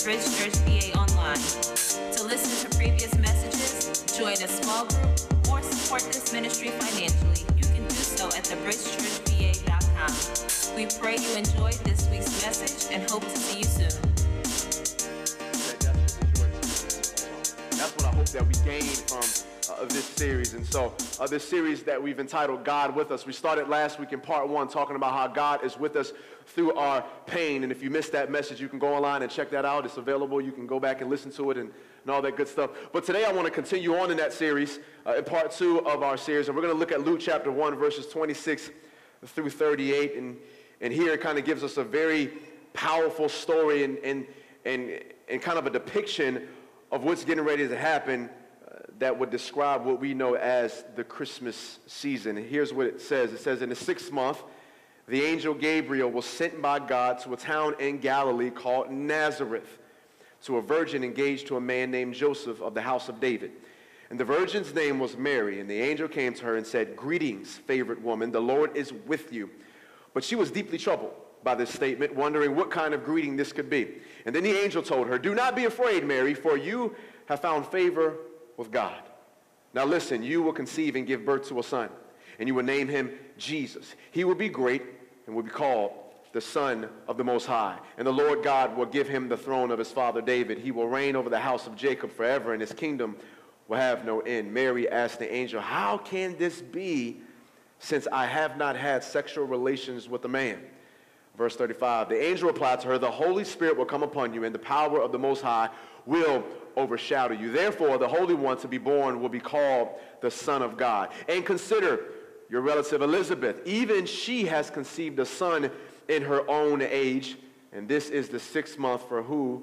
Bridge Church VA online. To listen to previous messages, join a small group, or support this ministry financially, you can do so at thebridgechurchva.com. We pray you enjoyed this week's message and hope to see you soon. That's what I hope that we gain from this series. And so this series that we've entitled God With Us, we started last week in part 1 talking about how God is with us through our pain. And if you missed that message, you can go online and check that out. It's available. You can go back and listen to it and all that good stuff. But today I want to continue on in that series, in part 2 of our series. And we're going to look at Luke chapter 1, verses 26 through 38. And here it kind of gives us a very powerful story and kind of a depiction of what's getting ready to happen that would describe what we know as the Christmas season. And here's what it says. It says, in the 6th month, the angel Gabriel was sent by God to a town in Galilee called Nazareth, to a virgin engaged to a man named Joseph of the house of David. And the virgin's name was Mary. And the angel came to her and said, "Greetings, favored woman, the Lord is with you." But she was deeply troubled by this statement, wondering what kind of greeting this could be. And then the angel told her, "Do not be afraid, Mary, for you have found favor with God. Now listen, you will conceive and give birth to a son, and you will name him Jesus. He will be great and will be called the Son of the Most High. And the Lord God will give him the throne of his father David. He will reign over the house of Jacob forever, and his kingdom will have no end." Mary asked the angel, "How can this be, since I have not had sexual relations with a man?" Verse 35, the angel replied to her, "The Holy Spirit will come upon you, and the power of the Most High will overshadow you. Therefore, the Holy One to be born will be called the Son of God. And consider your relative Elizabeth. Even she has conceived a son in her own age, and this is the 6th month for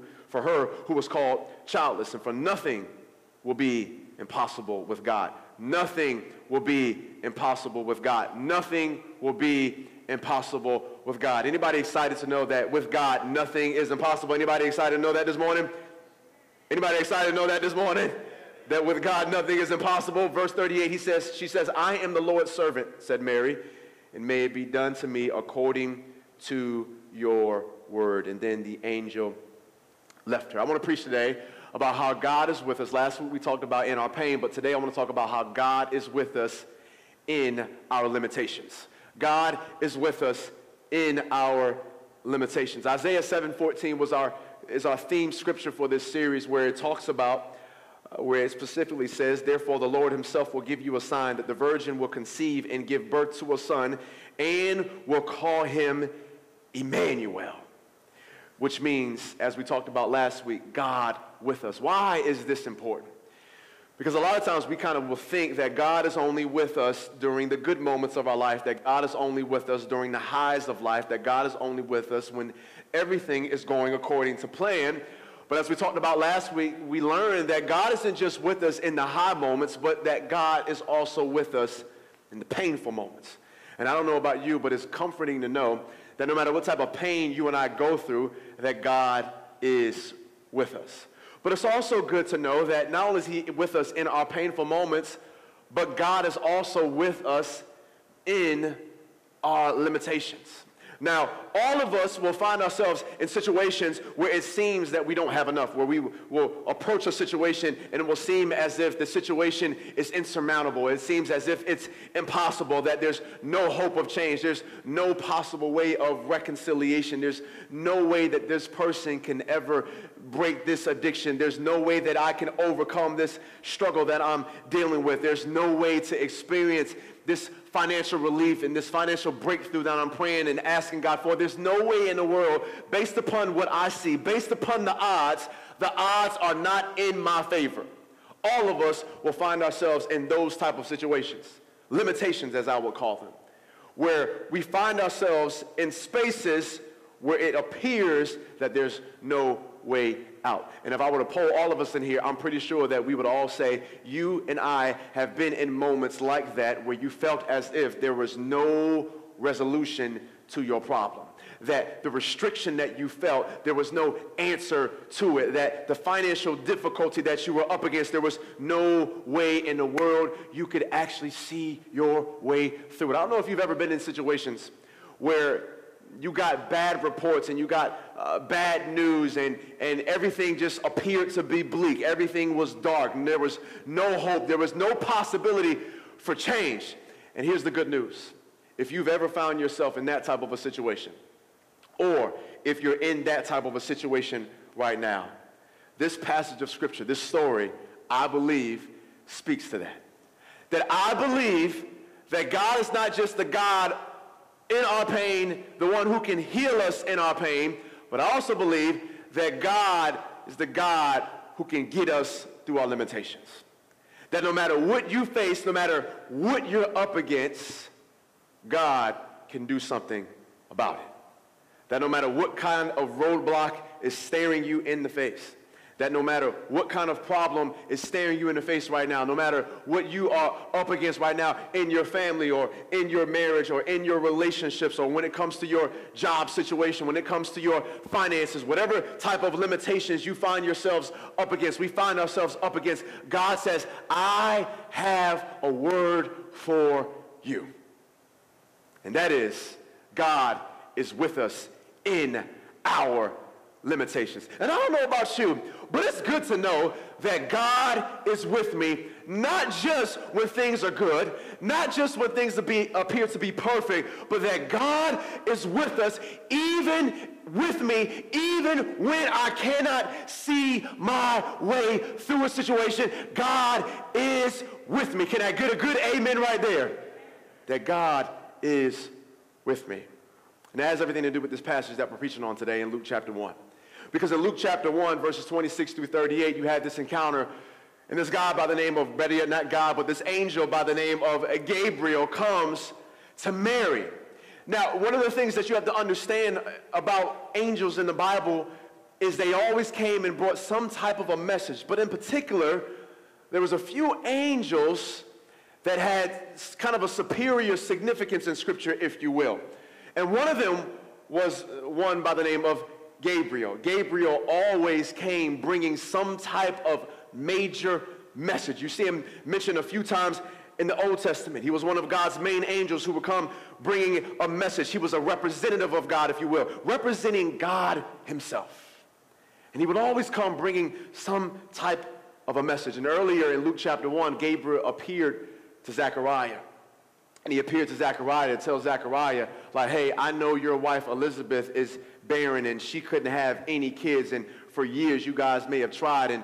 her who was called childless. And for nothing will be impossible with God." Nothing will be impossible with God. Nothing will be impossible with God. Anybody excited to know that with God, nothing is impossible? Anybody excited to know that this morning? Anybody excited to know that this morning? That with God, nothing is impossible. Verse 38, she says, "I am the Lord's servant," said Mary, "and may it be done to me according to your word." And then the angel left her. I want to preach today about how God is with us. Last week we talked about in our pain, but today I want to talk about how God is with us in our limitations. God is with us in our limitations. Isaiah 7:14 is our theme scripture for this series, where it talks about, where it specifically says, "Therefore the Lord himself will give you a sign, that the virgin will conceive and give birth to a son, and will call him Emmanuel," which means, as we talked about last week, God with us. Why is this important? Because a lot of times we kind of will think that God is only with us during the good moments of our life, that God is only with us during the highs of life, that God is only with us when everything is going according to plan. But as we talked about last week, we learned that God isn't just with us in the high moments, but that God is also with us in the painful moments. And I don't know about you, but it's comforting to know that no matter what type of pain you and I go through, that God is with us. But it's also good to know that not only is he with us in our painful moments, but God is also with us in our limitations. Now, all of us will find ourselves in situations where it seems that we don't have enough, where we will approach a situation and it will seem as if the situation is insurmountable. It seems as if it's impossible, that there's no hope of change. There's no possible way of reconciliation. There's no way that this person can ever break this addiction. There's no way that I can overcome this struggle that I'm dealing with. There's no way to experience this financial relief and this financial breakthrough that I'm praying and asking God for. There's no way in the world, based upon what I see, based upon the odds are not in my favor. All of us will find ourselves in those type of situations, limitations as I would call them, where we find ourselves in spaces where it appears that there's no way out. And if I were to poll all of us in here, I'm pretty sure that we would all say, you and I have been in moments like that where you felt as if there was no resolution to your problem. That the restriction that you felt, there was no answer to it. That the financial difficulty that you were up against, there was no way in the world you could actually see your way through it. I don't know if you've ever been in situations where you got bad reports and you got bad news and everything just appeared to be bleak. Everything was dark and there was no hope. There was no possibility for change. And here's the good news. If you've ever found yourself in that type of a situation, or if you're in that type of a situation right now, this passage of Scripture, this story, I believe, speaks to that. That I believe that God is not just the God in our pain, the one who can heal us in our pain, but I also believe that God is the God who can get us through our limitations. That no matter what you face, no matter what you're up against, God can do something about it. That no matter what kind of roadblock is staring you in the face, that no matter what kind of problem is staring you in the face right now, no matter what you are up against right now in your family or in your marriage or in your relationships or when it comes to your job situation, when it comes to your finances, whatever type of limitations you find yourselves up against, we find ourselves up against, God says, I have a word for you. And that is, God is with us in our limitations. And I don't know about you, but it's good to know that God is with me, not just when things are good, not just when things appear to be perfect, but that God is with us, even with me, even when I cannot see my way through a situation. God is with me. Can I get a good amen right there? That God is with me. And that has everything to do with this passage that we're preaching on today in Luke chapter 1. Because in Luke chapter 1, verses 26 through 38, you had this encounter, and this guy by the name of, better yet, not God, but this angel by the name of Gabriel comes to Mary. Now, one of the things that you have to understand about angels in the Bible is they always came and brought some type of a message. But in particular, there was a few angels that had kind of a superior significance in Scripture, if you will. And one of them was one by the name of Gabriel. Gabriel always came bringing some type of major message. You see him mentioned a few times in the Old Testament. He was one of God's main angels who would come bringing a message. He was a representative of God, if you will, representing God himself. And he would always come bringing some type of a message. And earlier in Luke chapter 1, Gabriel appeared to Zechariah. And he appeared to Zechariah to tell Zechariah, like, hey, I know your wife Elizabeth is barren and she couldn't have any kids, and for years you guys may have tried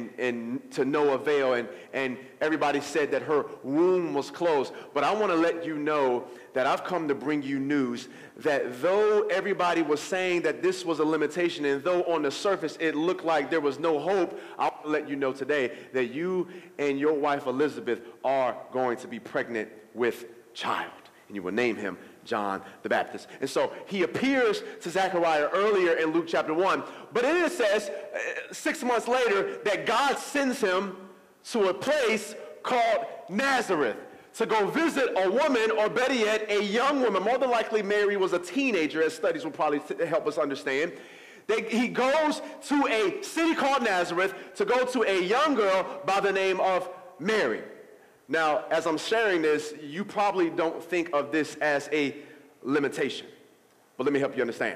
and to no avail, and everybody said that her womb was closed. But I want to let you know that I've come to bring you news that though everybody was saying that this was a limitation, and though on the surface it looked like there was no hope, I want to let you know today that you and your wife Elizabeth are going to be pregnant with child, and you will name him John the Baptist. And so he appears to Zechariah earlier in Luke chapter 1, but then it says 6 months later that God sends him to a place called Nazareth to go visit a woman, or better yet, a young woman. More than likely Mary was a teenager, as studies will probably help us understand. He goes to a city called Nazareth to go to a young girl by the name of Mary. Now, as I'm sharing this, you probably don't think of this as a limitation, but let me help you understand.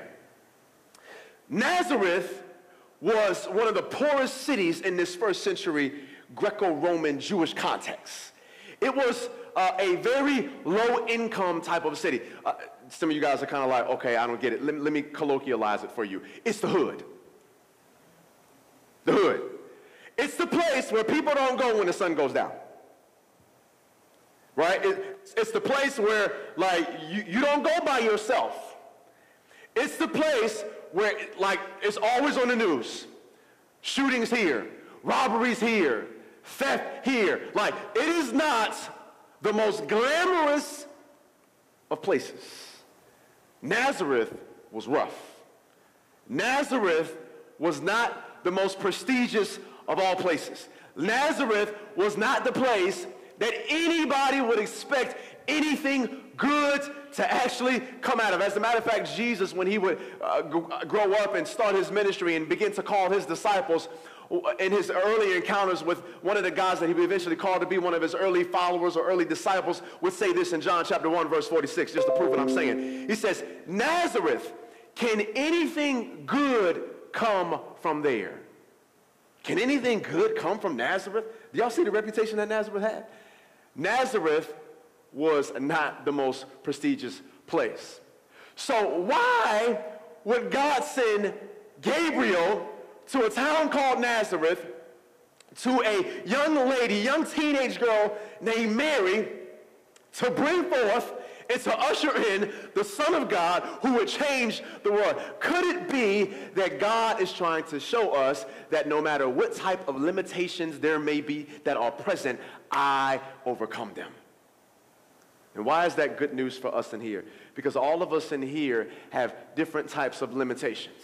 Nazareth was one of the poorest cities in this first century Greco-Roman Jewish context. It was a very low-income type of city. Some of you guys are kind of like, okay, I don't get it. Let me colloquialize it for you. It's the hood. The hood. It's the place where people don't go when the sun goes down. Right? It's the place where, like, you don't go by yourself. It's the place where, like, it's always on the news. Shootings here, robberies here, theft here. Like, it is not the most glamorous of places. Nazareth was rough. Nazareth was not the most prestigious of all places. Nazareth was not the place that anybody would expect anything good to actually come out of. As a matter of fact, Jesus, when he would grow up and start his ministry and begin to call his disciples, in his early encounters with one of the guys that he would eventually call to be one of his early followers or early disciples, would say this in John chapter 1, verse 46, just to prove what I'm saying. He says, Nazareth, can anything good come from there? Can anything good come from Nazareth? Do y'all see the reputation that Nazareth had? Nazareth was not the most prestigious place. So why would God send Gabriel to a town called Nazareth to a young lady, young teenage girl named Mary, to bring forth and to usher in the Son of God who would change the world? Could it be that God is trying to show us that no matter what type of limitations there may be that are present, I overcome them? And why is that good news for us in here? Because all of us in here have different types of limitations.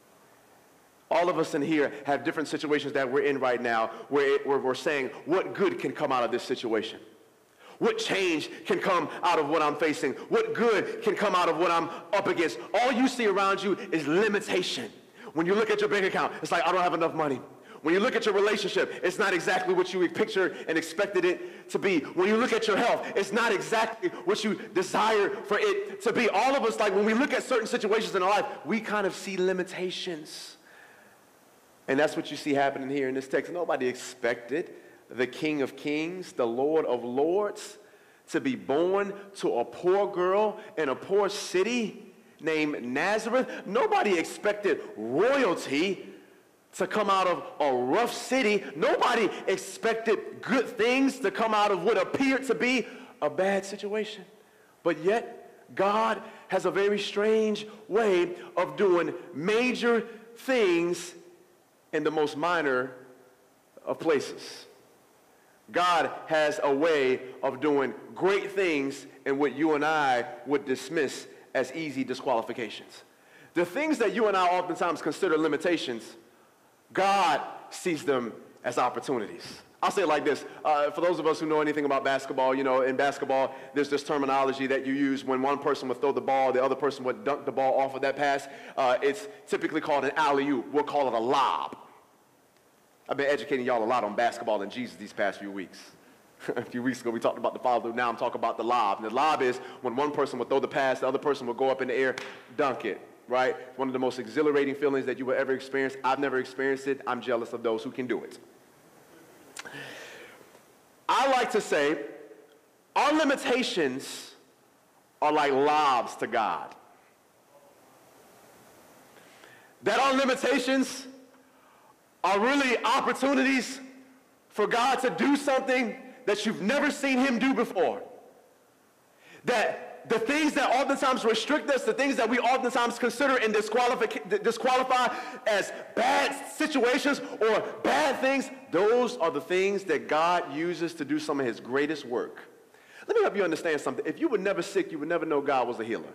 All of us in here have different situations that we're in right now where we're saying, what good can come out of this situation? What change can come out of what I'm facing? What good can come out of what I'm up against? All you see around you is limitation. When you look at your bank account, it's like, I don't have enough money. When you look at your relationship, it's not exactly what you pictured and expected it to be. When you look at your health, it's not exactly what you desire for it to be. All of us, like when we look at certain situations in our life, we kind of see limitations. And that's what you see happening here in this text. Nobody expected the King of Kings, the Lord of Lords, to be born to a poor girl in a poor city named Nazareth. Nobody expected royalty to come out of a rough city. Nobody expected good things to come out of what appeared to be a bad situation. But yet, God has a very strange way of doing major things in the most minor of places. God has a way of doing great things in what you and I would dismiss as easy disqualifications. The things that you and I oftentimes consider limitations, God sees them as opportunities. I'll say it like this. For those of us who know anything about basketball, you know, in basketball, there's this terminology that you use when one person would throw the ball, the other person would dunk the ball off of that pass. It's typically called an alley-oop. We'll call it a lob. I've been educating y'all a lot on basketball and Jesus these past few weeks. A few weeks ago, we talked about the follow-through. Now I'm talking about the lob. And the lob is when one person would throw the pass, the other person would go up in the air, dunk it. Right? One of the most exhilarating feelings that you will ever experience. I've never experienced it. I'm jealous of those who can do it. I like to say our limitations are like lobs to God. That our limitations are really opportunities for God to do something that you've never seen him do before. That the things that oftentimes restrict us, the things that we oftentimes consider and disqualify as bad situations or bad things, those are the things that God uses to do some of his greatest work. Let me help you understand something. If you were never sick, you would never know God was a healer.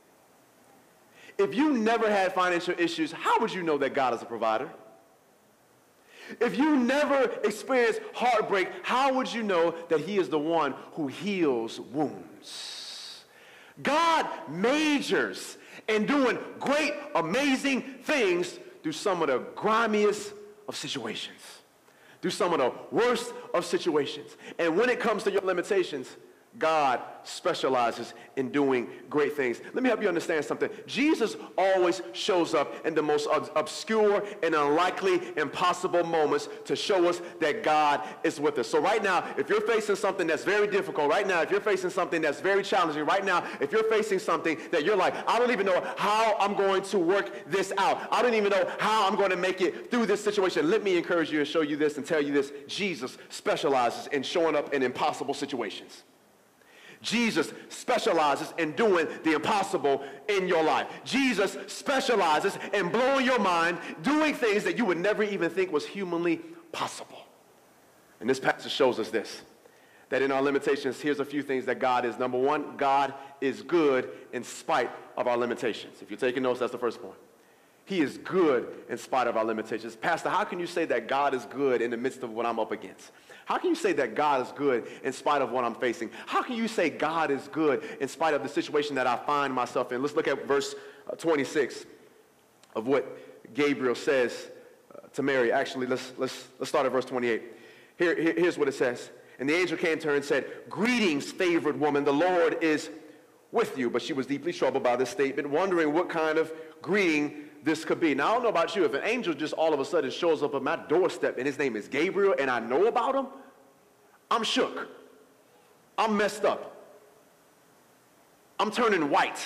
If you never had financial issues, how would you know that God is a provider? If you never experienced heartbreak, how would you know that he is the one who heals wounds? God majors in doing great, amazing things through some of the grimiest of situations, through some of the worst of situations. And when it comes to your limitations, God specializes in doing great things. Let me help you understand something. Jesus always shows up in the most obscure and unlikely, impossible moments to show us that God is with us. So right now, if you're facing something that's very difficult, right now, if you're facing something that's very challenging, right now, if you're facing something that you're like, I don't even know how I'm going to work this out. I don't even know how I'm going to make it through this situation. Let me encourage you and show you this and tell you this. Jesus specializes in showing up in impossible situations. Jesus specializes in doing the impossible in your life. Jesus specializes in blowing your mind, doing things that you would never even think was humanly possible. And this passage shows us this, that in our limitations, here's a few things that God is. Number one, God is good in spite of our limitations. If you're taking notes, that's the first point. He is good in spite of our limitations. Pastor, how can you say that God is good in the midst of what I'm up against? How can you say that God is good in spite of what I'm facing? How can you say God is good in spite of the situation that I find myself in? Let's look at verse 26 of what Gabriel says to Mary. Actually, let's start at verse 28. Here's what it says. And the angel came to her and said, "Greetings, favored woman, the Lord is with you." But she was deeply troubled by this statement, wondering what kind of greeting this could be. Now, I don't know about you. If an angel just all of a sudden shows up at my doorstep and his name is Gabriel and I know about him, I'm shook. I'm messed up. I'm turning white.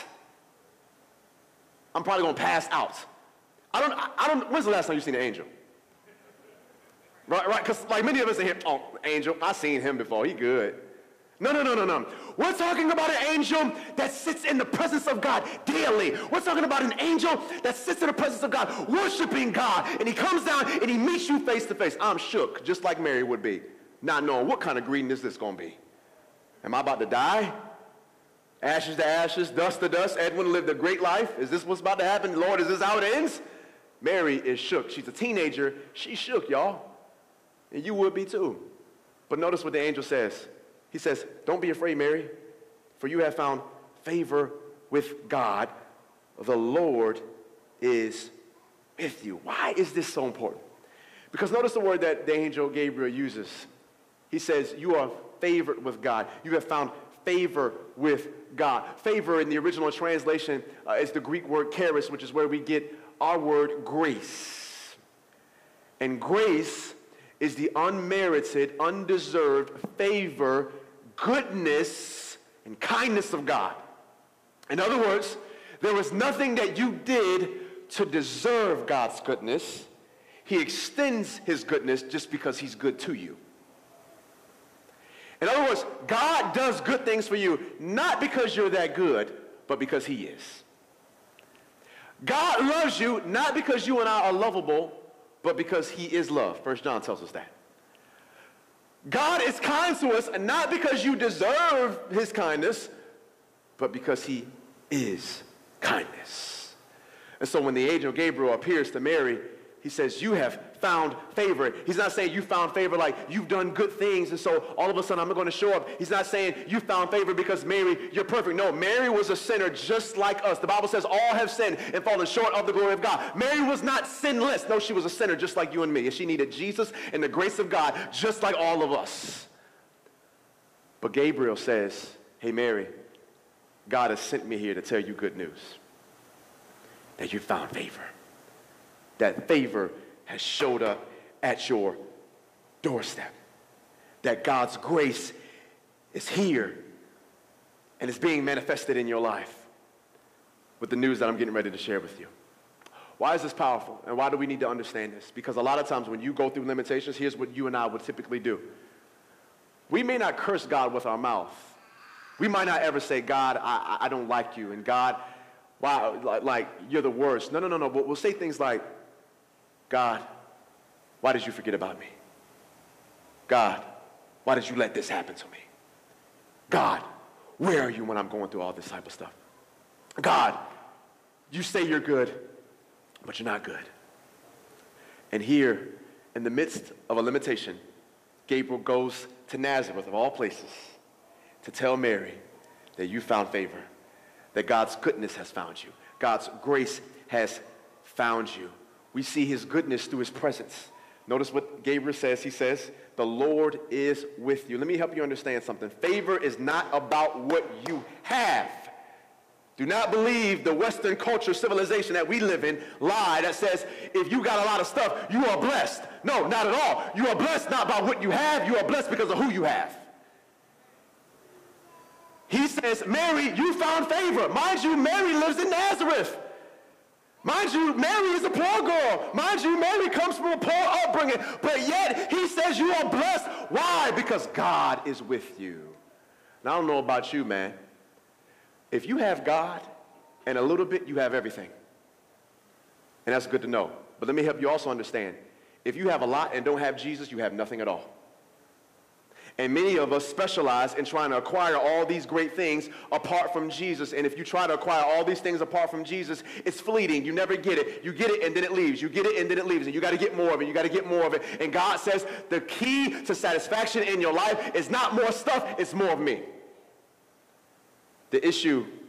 I'm probably going to pass out. When's the last time you seen an angel? Right, because like many of us in here, oh, angel, I seen him before, he good. No. We're talking about an angel that sits in the presence of God daily. We're talking about an angel that sits in the presence of God, worshiping God, and he comes down and he meets you face to face. I'm shook, just like Mary would be, not knowing what kind of greeting is this going to be. Am I about to die? Ashes to ashes, dust to dust. Edwin lived a great life. Is this what's about to happen? Lord, is this how it ends? Mary is shook. She's a teenager. She's shook, y'all. And you would be too. But notice what the angel says. He says, "Don't be afraid, Mary, for you have found favor with God. The Lord is with you." Why is this so important? Because notice the word that the angel Gabriel uses. He says, you are favored with God. You have found favor with God. Favor in the original translation is the Greek word charis, which is where we get our word grace. And grace is the unmerited, undeserved favor, goodness, and kindness of God. In other words, there was nothing that you did to deserve God's goodness. He extends his goodness just because he's good to you. In other words, God does good things for you, not because you're that good, but because he is. God loves you, not because you and I are lovable, but because he is love. 1 John tells us that. God is kind to us, and not because you deserve his kindness, but because he is kindness. And so when the angel Gabriel appears to Mary, he says, you have found favor. He's not saying you found favor like you've done good things, and so all of a sudden I'm going to show up. He's not saying you found favor because Mary, you're perfect. No, Mary was a sinner just like us. The Bible says all have sinned and fallen short of the glory of God. Mary was not sinless. No, she was a sinner just like you and me. And she needed Jesus and the grace of God just like all of us. But Gabriel says, hey, Mary, God has sent me here to tell you good news. That you found favor. That favor has showed up at your doorstep. That God's grace is here and is being manifested in your life with the news that I'm getting ready to share with you. Why is this powerful? And why do we need to understand this? Because a lot of times when you go through limitations, here's what you and I would typically do. We may not curse God with our mouth. We might not ever say, God, I don't like you. And God, wow, like you're the worst. No. But we'll say things like, God, why did you forget about me? God, why did you let this happen to me? God, where are you when I'm going through all this type of stuff? God, you say you're good, but you're not good. And here, in the midst of a limitation, Gabriel goes to Nazareth, of all places, to tell Mary that you found favor, that God's goodness has found you. God's grace has found you. We see his goodness through his presence. Notice what Gabriel says. He says, the Lord is with you. Let me help you understand something. Favor is not about what you have. Do not believe the Western culture civilization that we live in lie that says if you got a lot of stuff, you are blessed. No, not at all. You are blessed not by what you have. You are blessed because of who you have. He says, Mary, you found favor. Mind you, Mary lives in Nazareth. Mind you, Mary is a poor girl. Mind you, Mary comes from a poor upbringing. But yet, he says you are blessed. Why? Because God is with you. Now, I don't know about you, man. If you have God and a little bit, you have everything. And that's good to know. But let me help you also understand. If you have a lot and don't have Jesus, you have nothing at all. And many of us specialize in trying to acquire all these great things apart from Jesus. And if you try to acquire all these things apart from Jesus, it's fleeting. You never get it. You get it and then it leaves. You get it and then it leaves. And you got to get more of it. You got to get more of it. And God says the key to satisfaction in your life is not more stuff, it's more of me. The issue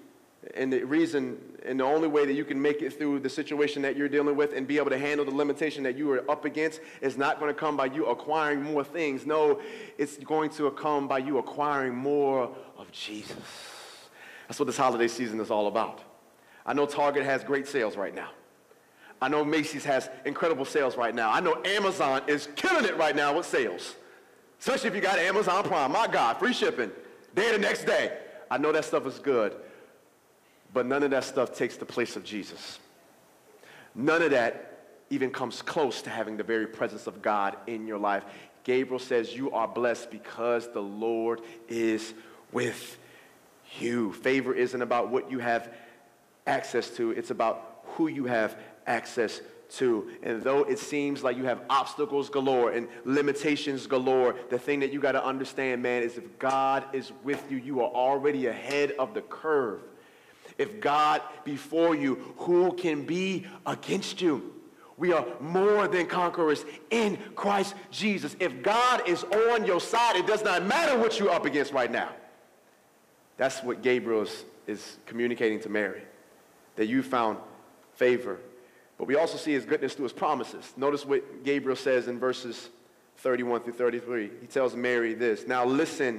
And the reason and the only way that you can make it through the situation that you're dealing with and be able to handle the limitation that you are up against is not going to come by you acquiring more things. No, it's going to come by you acquiring more of Jesus. That's what this holiday season is all about. I know Target has great sales right now. I know Macy's has incredible sales right now. I know Amazon is killing it right now with sales. Especially if you got Amazon Prime. My God, free shipping. Day the next day. I know that stuff is good. But none of that stuff takes the place of Jesus. None of that even comes close to having the very presence of God in your life. Gabriel says you are blessed because the Lord is with you. Favor isn't about what you have access to. It's about who you have access to. And though it seems like you have obstacles galore and limitations galore, the thing that you got to understand, man, is if God is with you, you are already ahead of the curve. If God be for you, who can be against you? We are more than conquerors in Christ Jesus. If God is on your side, it does not matter what you're up against right now. That's what Gabriel is communicating to Mary, that you found favor. But we also see his goodness through his promises. Notice what Gabriel says in verses 31 through 33. He tells Mary this, now listen,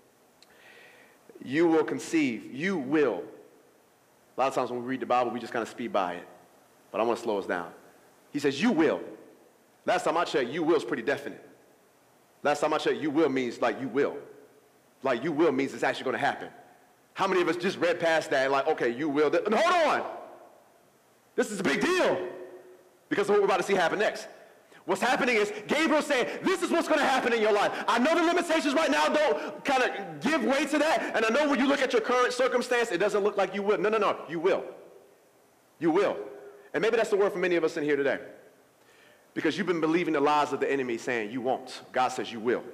you will conceive, you will. A lot of times when we read the Bible, we just kind of speed by it. But I want to slow us down. He says, you will. Last time I checked, you will is pretty definite. Last time I checked, you will means like you will. Like you will means it's actually going to happen. How many of us just read past that and like, okay, you will. And hold on. This is a big deal. Because of what we're about to see happen next. What's happening is Gabriel's saying, this is what's going to happen in your life. I know the limitations right now don't kind of give way to that. And I know when you look at your current circumstance, it doesn't look like you will. No. You will. You will. And maybe that's the word for many of us in here today. Because you've been believing the lies of the enemy saying you won't. God says you will.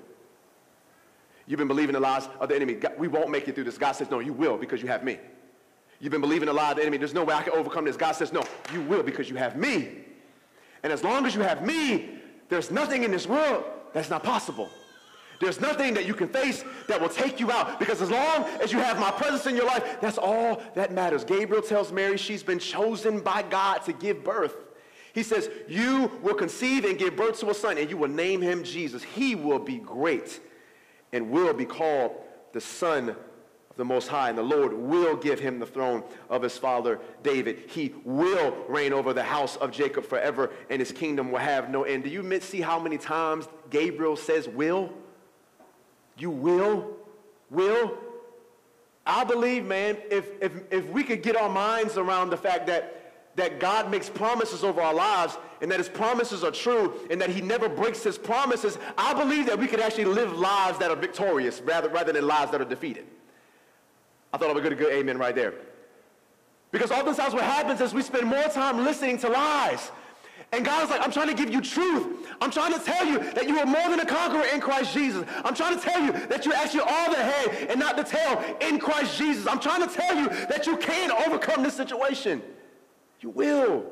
You've been believing the lies of the enemy. God, we won't make it through this. God says, no, you will because you have me. You've been believing the lie of the enemy. There's no way I can overcome this. God says, no, you will because you have me. And as long as you have me, there's nothing in this world that's not possible. There's nothing that you can face that will take you out. Because as long as you have my presence in your life, that's all that matters. Gabriel tells Mary she's been chosen by God to give birth. He says, you will conceive and give birth to a son, and you will name him Jesus. He will be great and will be called the Son of the Most High, and the Lord will give him the throne of his father David. He will reign over the house of Jacob forever, and his kingdom will have no end. Do you see how many times Gabriel says will? You will? Will? I believe, man, if we could get our minds around the fact that God makes promises over our lives and that his promises are true and that he never breaks his promises, I believe that we could actually live lives that are victorious rather than lives that are defeated. I thought I would get a good amen right there. Because oftentimes what happens is we spend more time listening to lies. And God is like, I'm trying to give you truth. I'm trying to tell you that you are more than a conqueror in Christ Jesus. I'm trying to tell you that you're actually all the head and not the tail in Christ Jesus. I'm trying to tell you that you can overcome this situation. You will.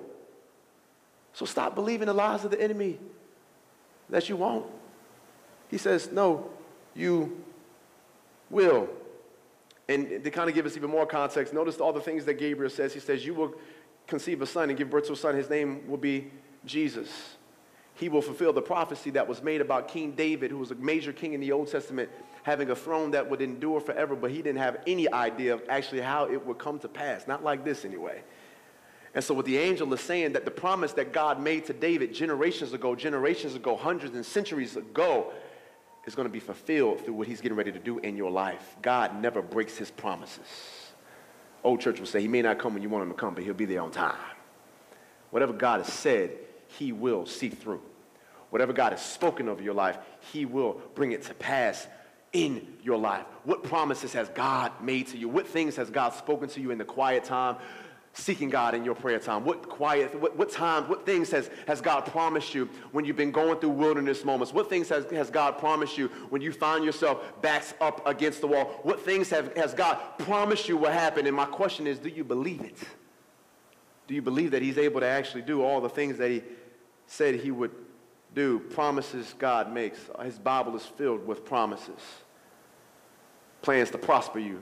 So stop believing the lies of the enemy that you won't. He says, no, you will. And to kind of give us even more context, notice all the things that Gabriel says. He says, you will conceive a son and give birth to a son. His name will be Jesus. He will fulfill the prophecy that was made about King David, who was a major king in the Old Testament, having a throne that would endure forever, but he didn't have any idea of actually how it would come to pass. Not like this anyway. And so what the angel is saying, that the promise that God made to David generations ago, hundreds and centuries ago, is going to be fulfilled through what he's getting ready to do in your life. God never breaks his promises. Old church will say he may not come when you want him to come, but he'll be there on time. Whatever God has said, he will see through. Whatever God has spoken over your life, he will bring it to pass in your life. What promises has God made to you? What things has God spoken to you in the quiet time, seeking God in your prayer time? What things has God promised you when you've been going through wilderness moments? What things has God promised you when you find yourself backs up against the wall? What things has God promised you will happen? And my question is, do you believe it? Do you believe that he's able to actually do all the things that he said he would do? Promises God makes. His Bible is filled with promises. Plans to prosper you,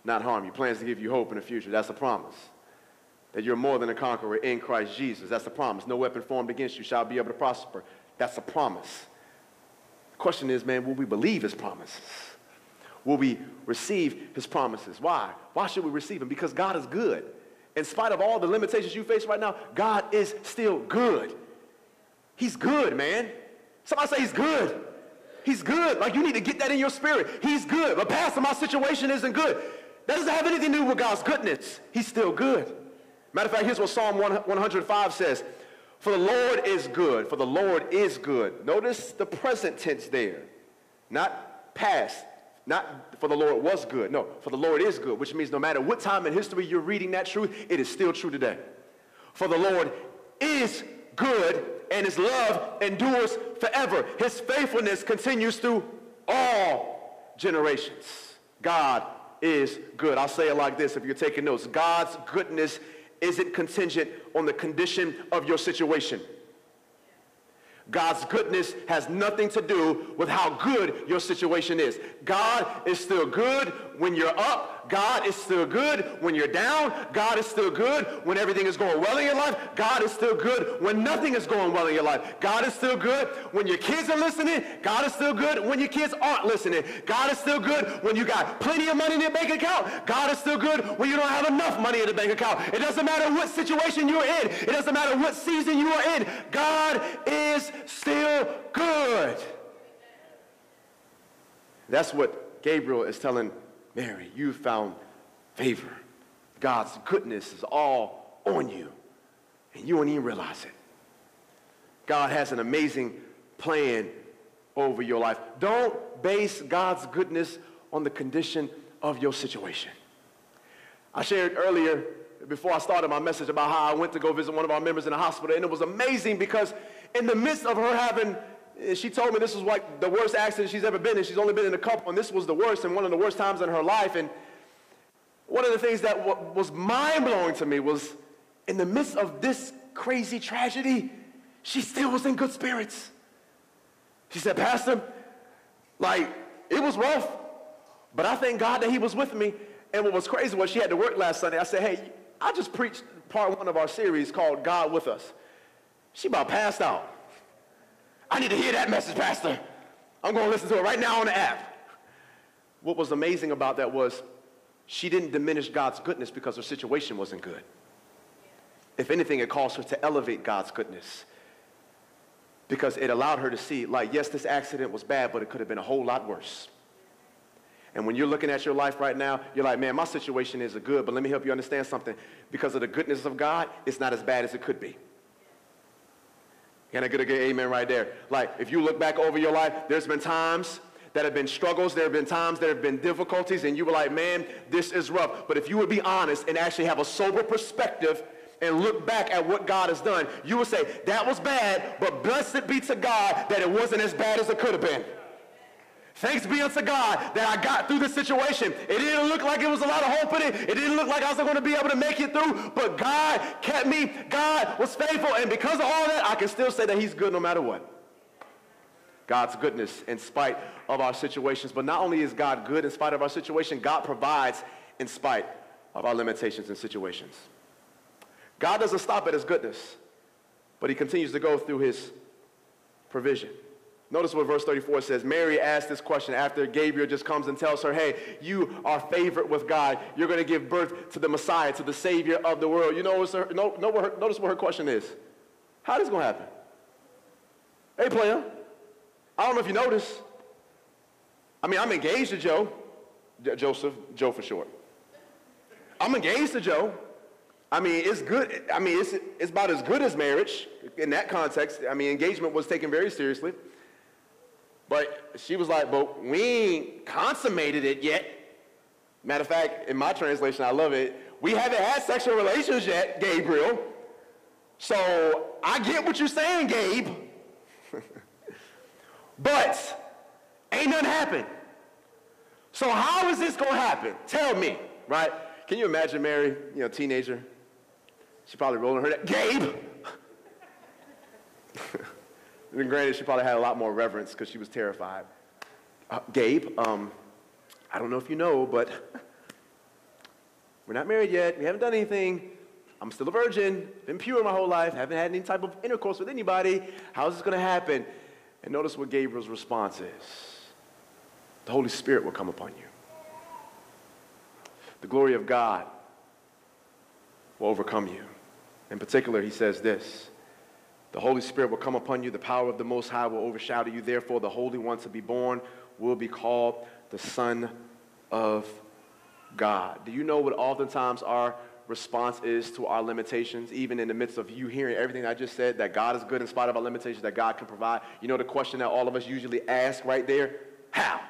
not harm you. Plans to give you hope in the future. That's a promise. That you're more than a conqueror in Christ Jesus. That's a promise. No weapon formed against you shall be able to prosper. That's a promise. The question is, man, will we believe his promises? Will we receive his promises? Why? Why should we receive them? Because God is good. In spite of all the limitations you face right now, God is still good. He's good, man. Somebody say he's good. He's good. Like, you need to get that in your spirit. He's good. But pastor, my situation isn't good. That doesn't have anything to do with God's goodness. He's still good. Matter of fact, here's what Psalm 105 says. For the Lord is good. For the Lord is good. Notice the present tense there. Not past. Not for the Lord was good. No, for the Lord is good, which means no matter what time in history you're reading that truth, it is still true today. For the Lord is good, and his love endures forever. His faithfulness continues through all generations. God is good. I'll say it like this if you're taking notes. God's goodness isn't contingent on the condition of your situation. God's goodness has nothing to do with how good your situation is. God is still good when you're up. God is still good when you're down. God is still good when everything is going well in your life. God is still good when nothing is going well in your life. God is still good when your kids are listening. God is still good when your kids aren't listening. God is still good when you got plenty of money in your bank account. God is still good when you don't have enough money in the bank account. It doesn't matter what situation you're in. It doesn't matter what season you are in. God is still good. That's what Gabriel is telling Mary. You found favor. God's goodness is all on you, and you won't even realize it. God has an amazing plan over your life. Don't base God's goodness on the condition of your situation. I shared earlier, before I started my message, about how I went to go visit one of our members in the hospital, and it was amazing because in the midst of her having, she told me this was like the worst accident she's ever been in. She's only been in a couple, and this was the worst and one of the worst times in her life. And one of the things that was mind-blowing to me was in the midst of this crazy tragedy, she still was in good spirits. She said, Pastor, like, it was rough, but I thank God that he was with me. And what was crazy was she had to work last Sunday. I said, hey, I just preached part one of our series called God With Us. She about passed out. I need to hear that message, Pastor. I'm going to listen to it right now on the app. What was amazing about that was she didn't diminish God's goodness because her situation wasn't good. If anything, it caused her to elevate God's goodness because it allowed her to see, like, yes, this accident was bad, but it could have been a whole lot worse. And when you're looking at your life right now, you're like, man, my situation isn't good, but let me help you understand something. Because of the goodness of God, it's not as bad as it could be. Can I get a good amen right there? Like, if you look back over your life, there's been times that have been struggles. There have been times there have been difficulties, and you were like, man, this is rough. But if you would be honest and actually have a sober perspective and look back at what God has done, you would say, that was bad, but blessed be to God that it wasn't as bad as it could have been. Thanks be unto God that I got through this situation. It didn't look like it was a lot of hope in it. It didn't look like I was going to be able to make it through, but God kept me. God was faithful, and because of all that, I can still say that he's good no matter what. God's goodness in spite of our situations. But not only is God good in spite of our situation, God provides in spite of our limitations and situations. God doesn't stop at his goodness, but he continues to go through his provision. Notice what verse 34 says. Mary asked this question after Gabriel just comes and tells her, hey, you are favored with God. You're going to give birth to the Messiah, to the Savior of the world. You know, notice what her question is. How is this going to happen? Hey, player, I don't know if you noticed. I mean, I'm engaged to Joe for short. I'm engaged to Joe. I mean, it's good. I mean, it's about as good as marriage in that context. I mean, engagement was taken very seriously. But she was like, but we ain't consummated it yet. Matter of fact, in my translation, I love it. We haven't had sexual relations yet, Gabriel. So I get what you're saying, Gabe. But ain't nothing happened. So how is this going to happen? Tell me, right? Can you imagine Mary, teenager? She probably rolling her neck. Gabe! And granted, she probably had a lot more reverence because she was terrified. Gabe, I don't know if you know, but We're not married yet. We haven't done anything. I'm still a virgin. Been pure my whole life. Haven't had any type of intercourse with anybody. How is this going to happen? And notice what Gabriel's response is. The Holy Spirit will come upon you. The glory of God will overcome you. In particular, he says this. The Holy Spirit will come upon you. The power of the Most High will overshadow you. Therefore, the Holy One to be born will be called the Son of God. Do you know what oftentimes our response is to our limitations, even in the midst of you hearing everything I just said, that God is good in spite of our limitations, that God can provide? You know the question that all of us usually ask right there? How?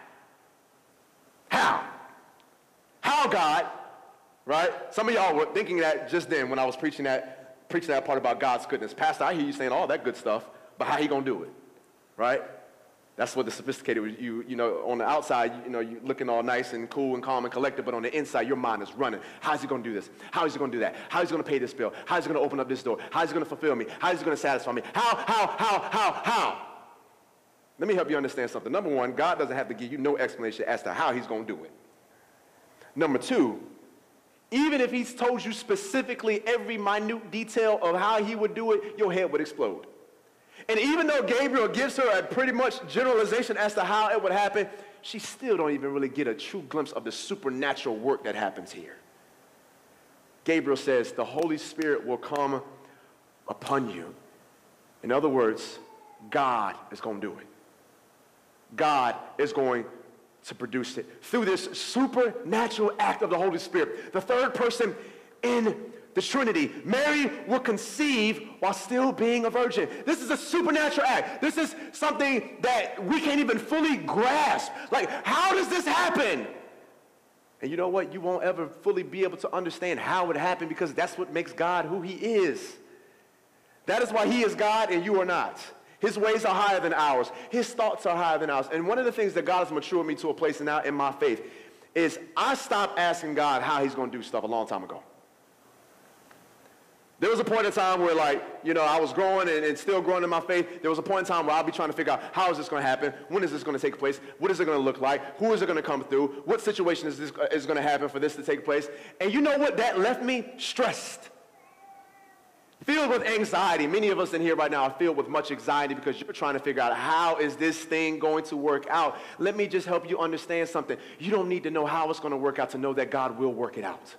How? How, God? Right? Some of y'all were thinking that just then when I was preaching that part about God's goodness. Pastor, I hear you saying all that good stuff, but how he going to do it? Right? That's what the sophisticated, you know, on the outside, you looking all nice and cool and calm and collected, but on the inside, your mind is running. How's he going to do this? How is he going to do that? How is he going to pay this bill? How is he going to open up this door? How is he going to fulfill me? How is he going to satisfy me? How? Let me help you understand something. Number one, God doesn't have to give you no explanation as to how he's going to do it. Number two, even if he's told you specifically every minute detail of how he would do it, your head would explode. And even though Gabriel gives her a pretty much generalization as to how it would happen, she still don't even really get a true glimpse of the supernatural work that happens here. Gabriel says, the Holy Spirit will come upon you. In other words, God is going to do it. God is going to produce it through this supernatural act of the Holy Spirit. The third person in the Trinity, Mary will conceive while still being a virgin. This is a supernatural act. This is something that we can't even fully grasp. Like, how does this happen? And you know what? You won't ever fully be able to understand how it happened, because that's what makes God who he is. That is why he is God and you are not. His ways are higher than ours. His thoughts are higher than ours. And one of the things that God has matured me to a place now in my faith is I stopped asking God how he's going to do stuff a long time ago. There was a point in time where, I was growing and still growing in my faith. There was a point in time where I'll be trying to figure out, how is this going to happen? When is this going to take place? What is it going to look like? Who is it going to come through? What situation is going to happen for this to take place? And you know what? That left me stressed, filled with anxiety. Many of us in here right now are filled with much anxiety because you're trying to figure out, how is this thing going to work out? Let me just help you understand something. You don't need to know how it's going to work out to know that God will work it out.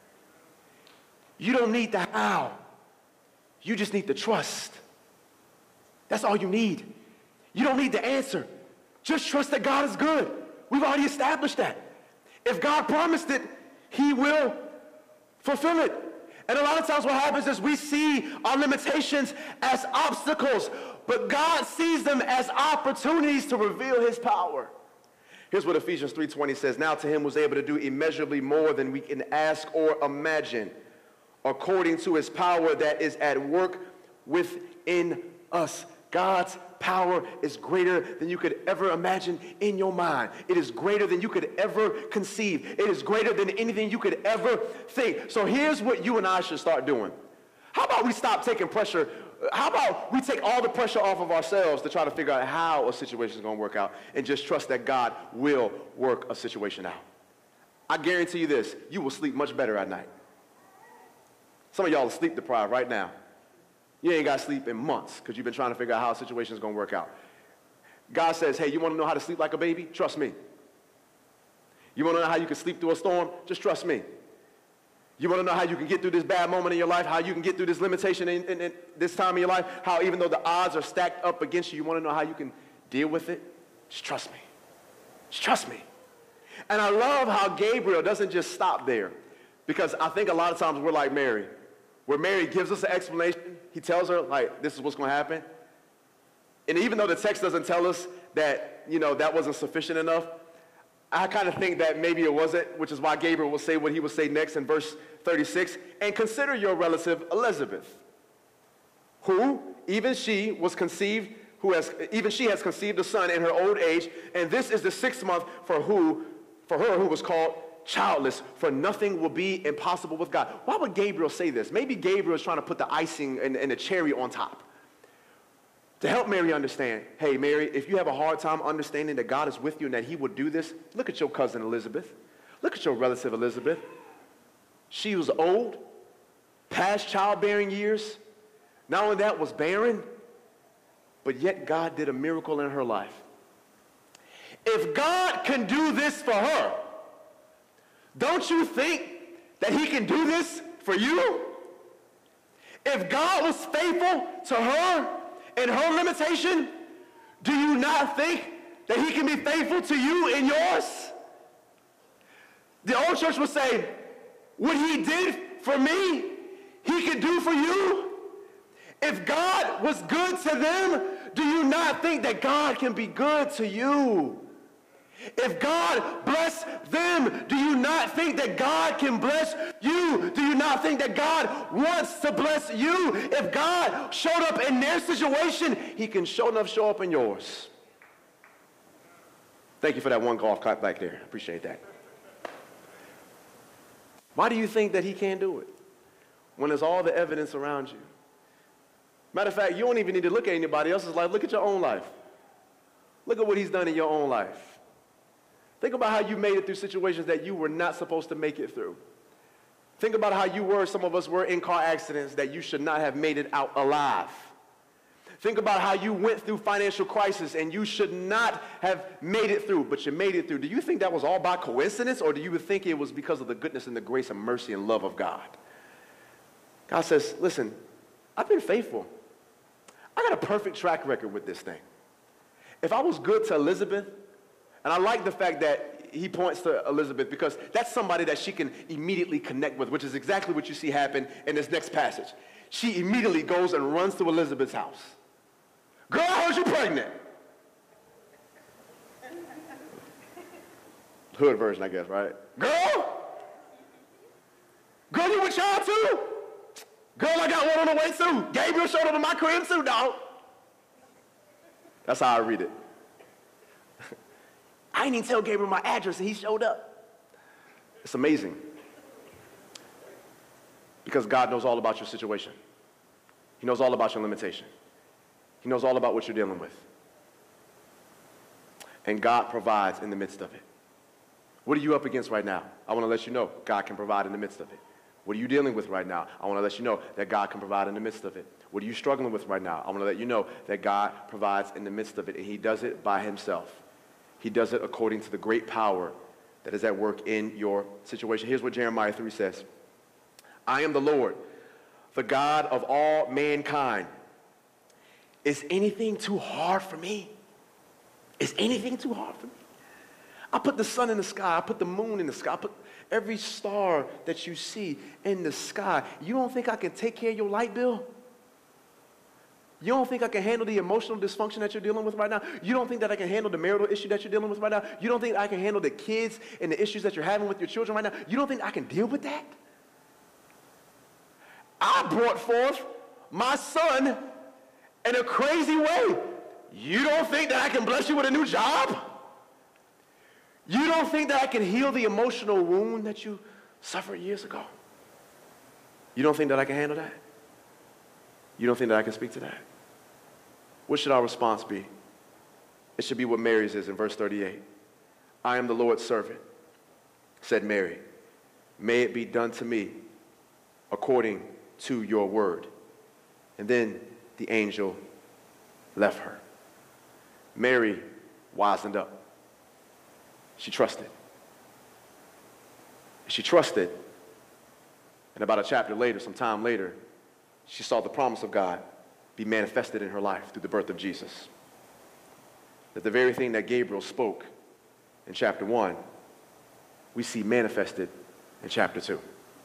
You don't need the how. You just need the trust. That's all you need. You don't need the answer. Just trust that God is good. We've already established that. If God promised it, he will fulfill it. And a lot of times what happens is we see our limitations as obstacles, but God sees them as opportunities to reveal his power. Here's what Ephesians 3:20 says. Now to him was able to do immeasurably more than we can ask or imagine, according to his power that is at work within us. God's power is greater than you could ever imagine in your mind. It is greater than you could ever conceive. It is greater than anything you could ever think. So here's what you and I should start doing. How about we stop taking pressure? How about we take all the pressure off of ourselves to try to figure out how a situation is going to work out and just trust that God will work a situation out? I guarantee you this, you will sleep much better at night. Some of y'all are sleep deprived right now. You ain't got sleep in months because you've been trying to figure out how a situation is going to work out. God says, hey, you want to know how to sleep like a baby? Trust me. You want to know how you can sleep through a storm? Just trust me. You want to know how you can get through this bad moment in your life, how you can get through this limitation in this time in your life, how even though the odds are stacked up against you, you want to know how you can deal with it? Just trust me. Just trust me. And I love how Gabriel doesn't just stop there, because I think a lot of times we're like Mary, where Mary gives us an explanation. He tells her, this is what's going to happen. And even though the text doesn't tell us that, that wasn't sufficient enough, I kind of think that maybe it wasn't, which is why Gabriel will say what he will say next in verse 36. And consider your relative Elizabeth, who even she has conceived a son in her old age, and this is the 6th month for her who was called childless, for nothing will be impossible with God. Why would Gabriel say this? Maybe Gabriel is trying to put the icing and the cherry on top to help Mary understand, hey, Mary, if you have a hard time understanding that God is with you and that he would do this, look at your cousin Elizabeth. Look at your relative Elizabeth. She was old, past childbearing years. Not only that, was barren, but yet God did a miracle in her life. If God can do this for her, don't you think that he can do this for you? If God was faithful to her in her limitation, do you not think that he can be faithful to you in yours? The old church would say, what he did for me, he could do for you. If God was good to them, do you not think that God can be good to you? If God blessed them, do you not think that God can bless you? Do you not think that God wants to bless you? If God showed up in their situation, he can show up in yours. Thank you for that one golf clap back there. Appreciate that. Why do you think that he can't do it when there's all the evidence around you? Matter of fact, you don't even need to look at anybody else's life. Look at your own life. Look at what he's done in your own life. Think about how you made it through situations that you were not supposed to make it through. Think about how some of us were in car accidents that you should not have made it out alive. Think about how you went through financial crisis and you should not have made it through, but you made it through. Do you think that was all by coincidence, or do you think it was because of the goodness and the grace and mercy and love of God? God says, listen, I've been faithful. I got a perfect track record with this thing. If I was good to Elizabeth, and I like the fact that he points to Elizabeth because that's somebody that she can immediately connect with, which is exactly what you see happen in this next passage. She immediately goes and runs to Elizabeth's house. Girl, I heard you pregnant. Hood version, I guess, right? Girl, you with child too? Girl, I got one on the way too. Gabriel showed up in my crib too, dog. That's how I read it. I didn't even tell Gabriel my address and he showed up. It's amazing. Because God knows all about your situation. He knows all about your limitation. He knows all about what you're dealing with. And God provides in the midst of it. What are you up against right now? I want to let you know God can provide in the midst of it. What are you dealing with right now? I want to let you know that God can provide in the midst of it. What are you struggling with right now? I want to let you know that God provides in the midst of it, and he does it by himself. He does it according to the great power that is at work in your situation. Here's what Jeremiah 3 says. I am the Lord, the God of all mankind. Is anything too hard for me? Is anything too hard for me? I put the sun in the sky. I put the moon in the sky. I put every star that you see in the sky. You don't think I can take care of your light bill? You don't think I can handle the emotional dysfunction that you're dealing with right now? You don't think that I can handle the marital issue that you're dealing with right now? You don't think I can handle the kids and the issues that you're having with your children right now? You don't think I can deal with that? I brought forth my son in a crazy way. You don't think that I can bless you with a new job? You don't think that I can heal the emotional wound that you suffered years ago? You don't think that I can handle that? You don't think that I can speak to that? What should our response be? It should be what Mary's is in verse 38. I am the Lord's servant, said Mary. May it be done to me according to your word. And then the angel left her. Mary wisened up. She trusted. She trusted, and about a chapter later, some time later, she saw the promise of God be manifested in her life through the birth of Jesus. That the very thing that Gabriel spoke in chapter 1, we see manifested in chapter 2.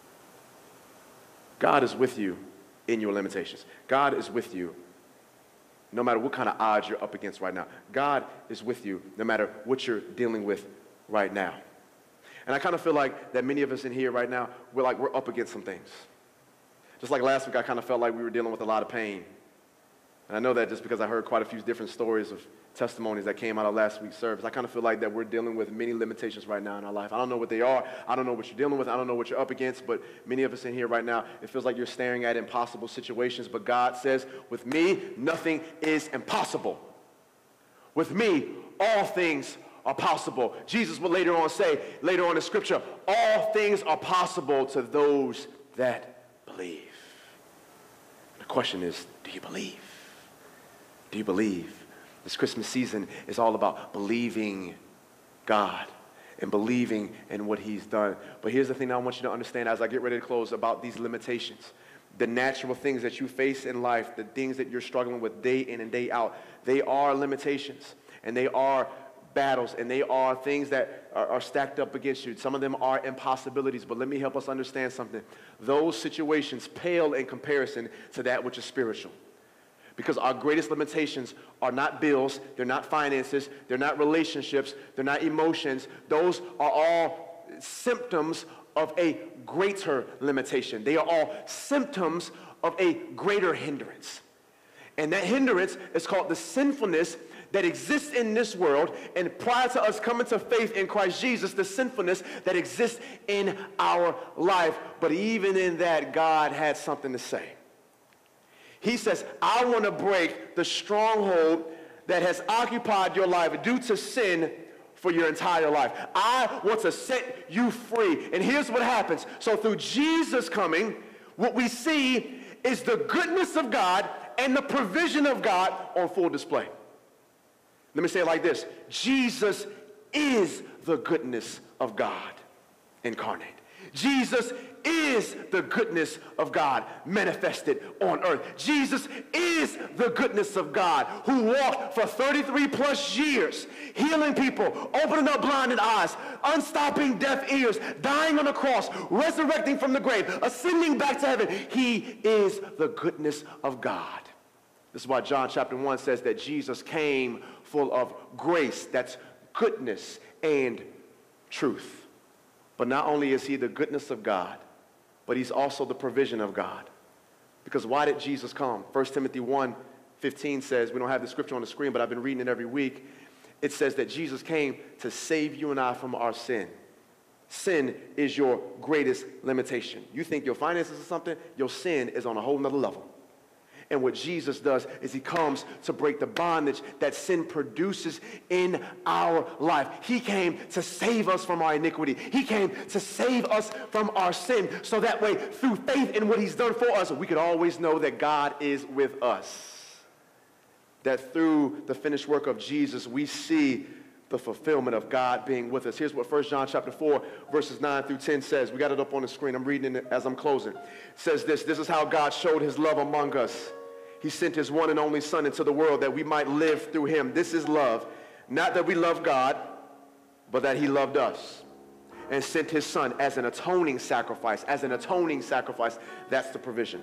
God is with you in your limitations. God is with you no matter what kind of odds you're up against right now. God is with you no matter what you're dealing with right now. And I kind of feel like that many of us in here right now, we're up against some things. Just like last week, I kind of felt like we were dealing with a lot of pain. And I know that just because I heard quite a few different stories of testimonies that came out of last week's service. I kind of feel like that we're dealing with many limitations right now in our life. I don't know what they are. I don't know what you're dealing with. I don't know what you're up against. But many of us in here right now, it feels like you're staring at impossible situations. But God says, with me, nothing is impossible. With me, all things are possible. Jesus will later on say, later on in Scripture, all things are possible to those that believe. The question is, do you believe? Do you believe? This Christmas season is all about believing God and believing in what he's done. But here's the thing I want you to understand as I get ready to close about these limitations. The natural things that you face in life, the things that you're struggling with day in and day out, they are limitations, and they are battles, and they are things that are stacked up against you. Some of them are impossibilities, but let me help us understand something. Those situations pale in comparison to that which is spiritual. Because our greatest limitations are not bills, they're not finances, they're not relationships, they're not emotions. Those are all symptoms of a greater limitation. They are all symptoms of a greater hindrance. And that hindrance is called the sinfulness that exists in this world, and prior to us coming to faith in Christ Jesus, the sinfulness that exists in our life. But even in that, God had something to say. He says, I want to break the stronghold that has occupied your life due to sin for your entire life. I want to set you free. And here's what happens. So through Jesus coming, what we see is the goodness of God and the provision of God on full display. Let me say it like this. Jesus is the goodness of God incarnate. Jesus is the goodness of God manifested on earth. Jesus is the goodness of God who walked for 33 plus years, healing people, opening up blinded eyes, unstopping deaf ears, dying on the cross, resurrecting from the grave, ascending back to heaven. He is the goodness of God. This is why John chapter 1 says that Jesus came full of grace, that's goodness and truth. But not only is he the goodness of God, but he's also the provision of God. Because why did Jesus come? 1 Timothy 1:15 says, we don't have the scripture on the screen, but I've been reading it every week. It says that Jesus came to save you and I from our sin. Sin is your greatest limitation. You think your finances are something, your sin is on a whole nother level. And what Jesus does is he comes to break the bondage that sin produces in our life. He came to save us from our iniquity. He came to save us from our sin. So that way, through faith in what he's done for us, we could always know that God is with us. That through the finished work of Jesus, we see the fulfillment of God being with us. Here's what 1 John chapter 4, verses 9 through 10 says. We got it up on the screen. I'm reading it as I'm closing. It says this is how God showed his love among us. He sent his one and only Son into the world that we might live through him. This is love. Not that we love God, but that he loved us and sent his Son as an atoning sacrifice. As an atoning sacrifice, that's the provision.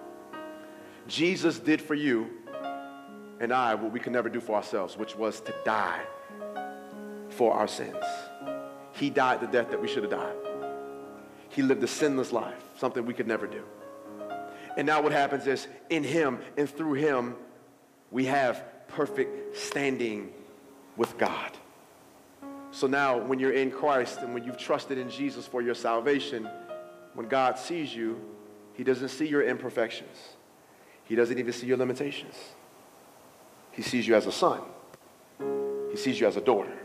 Jesus did for you and I what we could never do for ourselves, which was to die for our sins. He died the death that we should have died. He lived a sinless life, something we could never do. And now what happens is, in him and through him, we have perfect standing with God. So now when you're in Christ and when you've trusted in Jesus for your salvation, when God sees you, he doesn't see your imperfections. He doesn't even see your limitations. He sees you as a son. He sees you as a daughter.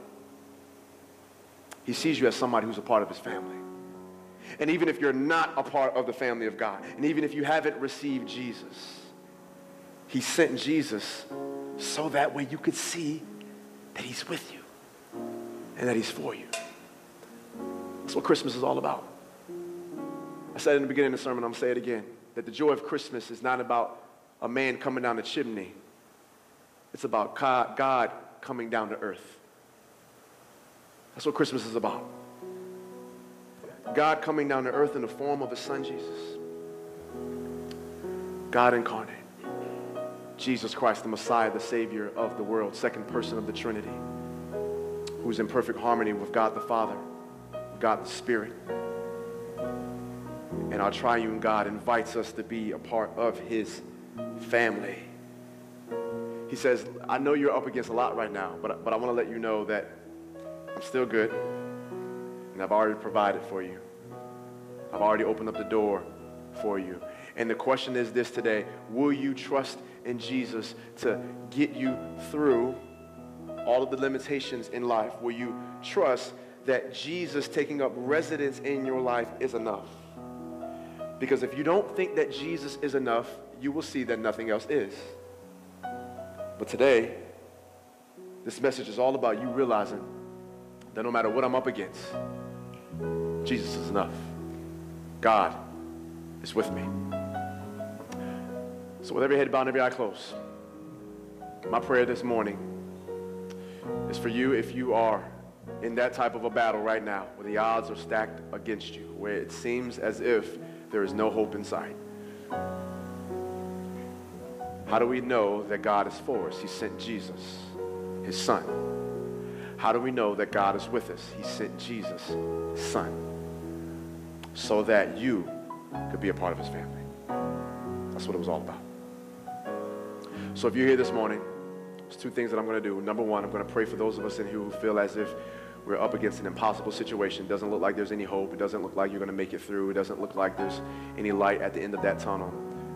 He sees you as somebody who's a part of his family. And even if you're not a part of the family of God, and even if you haven't received Jesus, he sent Jesus so that way you could see that he's with you and that he's for you. That's what Christmas is all about. I said in the beginning of the sermon, I'm going to say it again, that the joy of Christmas is not about a man coming down the chimney. It's about God coming down to earth. That's what Christmas is about. God coming down to earth in the form of his son, Jesus. God incarnate. Jesus Christ, the Messiah, the Savior of the world, second person of the Trinity, who's in perfect harmony with God the Father, God the Spirit. And our triune God invites us to be a part of his family. He says, I know you're up against a lot right now, but I want to let you know that I'm still good. And I've already provided for you. I've already opened up the door for you. And the question is this today: will you trust in Jesus to get you through all of the limitations in life? Will you trust that Jesus taking up residence in your life is enough? Because if you don't think that Jesus is enough, you will see that nothing else is. But today, this message is all about you realizing that no matter what I'm up against, Jesus is enough. God is with me. So with every head bowed and every eye closed, my prayer this morning is for you if you are in that type of a battle right now where the odds are stacked against you, where it seems as if there is no hope in sight. How do we know that God is for us? He sent Jesus, his son. How do we know that God is with us? He sent Jesus, his son, so that you could be a part of his family. That's what it was all about. So if you're here this morning, there's two things that I'm going to do. Number one, I'm going to pray for those of us in here who feel as if we're up against an impossible situation. It doesn't look like there's any hope. It doesn't look like you're going to make it through. It doesn't look like there's any light at the end of that tunnel.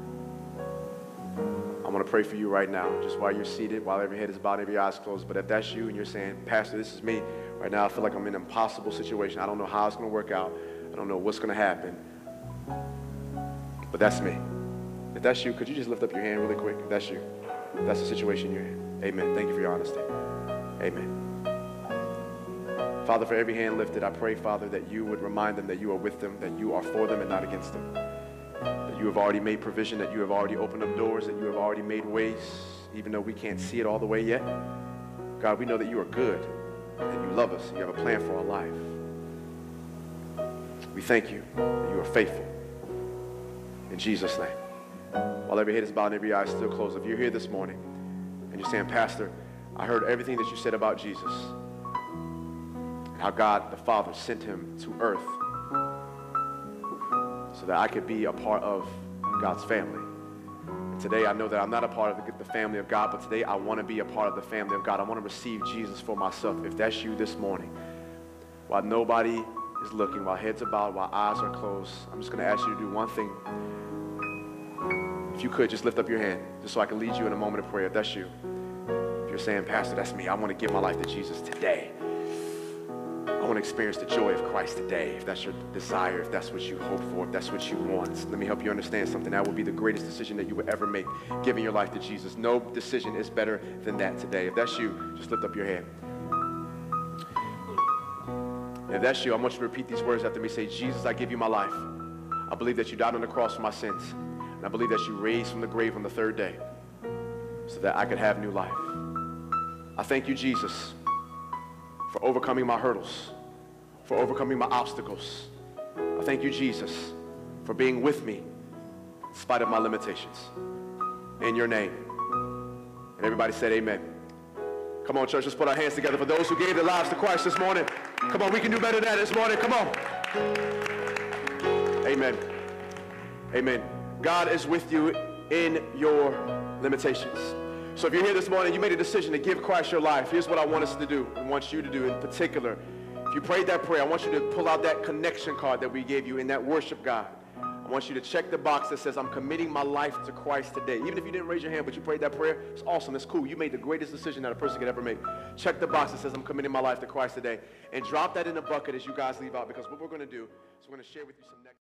I want to pray for you right now, just while you're seated, while every head is bowed, every eye is closed. But if that's you and you're saying, Pastor, this is me. Right now I feel like I'm in an impossible situation. I don't know how it's going to work out. I don't know what's going to happen. But that's me. If that's you, could you just lift up your hand really quick? If that's you. If that's the situation you're in. Amen. Thank you for your honesty. Amen. Father, for every hand lifted, I pray, Father, that you would remind them that you are with them, that you are for them and not against them. That you have already made provision, that you have already opened up doors, that you have already made ways, even though we can't see it all the way yet. God, we know that you are good, that you love us, and you have a plan for our life. We thank you that you are faithful. In Jesus' name. While every head is bowed and every eye is still closed, if you're here this morning and you're saying, Pastor, I heard everything that you said about Jesus, and how God the Father sent him to earth so that I could be a part of God's family. And today I know that I'm not a part of the family of God, but today I want to be a part of the family of God. I want to receive Jesus for myself. If that's you this morning, while nobody is looking, while heads are bowed, while eyes are closed, I'm just going to ask you to do one thing. If you could, just lift up your hand, just so I can lead you in a moment of prayer. If that's you. If you're saying, Pastor, that's me. I want to give my life to Jesus today. I want to experience the joy of Christ today. If that's your desire, if that's what you hope for, if that's what you want, let me help you understand something. That will be the greatest decision that you would ever make, giving your life to Jesus. No decision is better than that today. If that's you, just lift up your hand. If that's you, I want you to repeat these words after me. Say, Jesus, I give you my life. I believe that you died on the cross for my sins. And I believe that you raised from the grave on the third day so that I could have new life. I thank you, Jesus, for overcoming my hurdles, for overcoming my obstacles. I thank you, Jesus, for being with me in spite of my limitations. In your name. And everybody said amen. Come on, church, let's put our hands together for those who gave their lives to Christ this morning. Come on, we can do better than that this morning. Come on. Amen. Amen. God is with you in your limitations. So if you're here this morning, you made a decision to give Christ your life. Here's what I want us to do and want you to do in particular. If you prayed that prayer, I want you to pull out that connection card that we gave you in that worship guide. I want you to check the box that says, I'm committing my life to Christ today. Even if you didn't raise your hand, but you prayed that prayer, it's awesome. It's cool. You made the greatest decision that a person could ever make. Check the box that says, I'm committing my life to Christ today. And drop that in the bucket as you guys leave out, because what we're going to do is we're going to share with you some next.